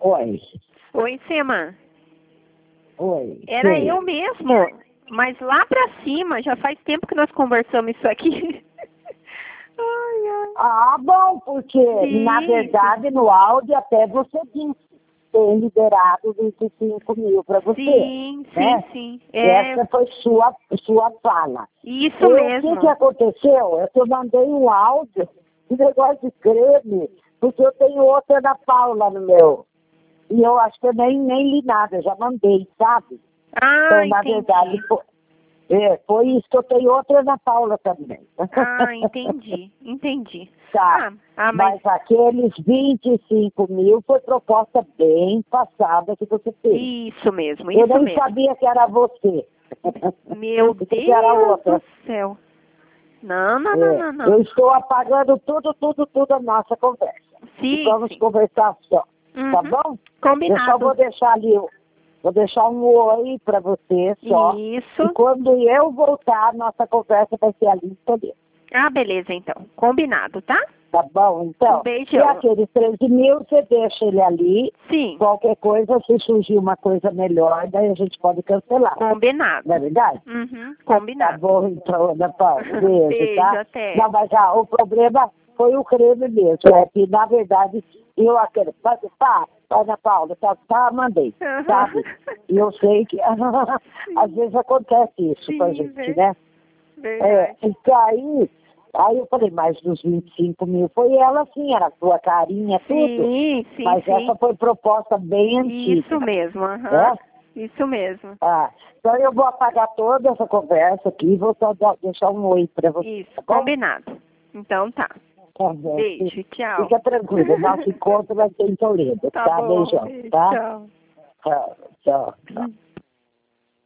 Oi. Oi, Sema. Oi. Era Sim. eu mesmo, mas lá pra cima, já faz tempo que nós conversamos isso aqui. Ai, ai. Ah, bom, porque na Isso. verdade no áudio até você disse ter liberado 25 mil para você. Sim, né? sim. Essa foi sua fala. Isso mesmo. O que aconteceu? Eu mandei um áudio, um negócio de creme, porque eu tenho outra da Paula no meu. E eu acho que eu nem li nada, já mandei, sabe? Ah, Então, na entendi. verdade, foi isso que eu tenho outra da Paula também. Ah, entendi. Tá, mas aqueles 25 mil foi proposta bem passada que você fez. Isso mesmo, eu isso nem mesmo. sabia que era você. Meu que era outra. Deus do céu. Não. Eu estou apagando tudo a nossa conversa. Sim, e vamos conversar só, tá bom? Combinado. Eu só vou deixar ali, vou deixar um oi para você só. Isso. E quando eu voltar, nossa conversa vai ser ali escolher. Ah, beleza, então. Combinado, tá? Tá bom, então. Um beijão. E aqueles 13 mil, você deixa ele ali. Sim. Qualquer coisa, se surgir uma coisa melhor, daí a gente pode cancelar. Combinado. Não é verdade? Combinado. Tá bom, então, Ana Paula. Beijo, Beijo, tá? até. Não, mas o problema foi o creme mesmo. É que, na verdade, eu aquele... Ana Paula, mandei, sabe? E eu sei que às vezes acontece isso com a gente, né? Verdade. Aí eu falei, mais dos 25 mil foi ela, sim, era a sua carinha, tudo. Sim. Mas essa foi proposta bem antiga. Isso mesmo, Isso mesmo. Então eu vou apagar toda essa conversa aqui e vou só deixar um oi pra você. Isso, tá bom? combinado. Então tá. Tá bom. Beijo, tchau. Fica tranquilo, nosso encontro vai ser em Toledo, tá? Bom, Beijão, beijo, tá? tchau. Tchau.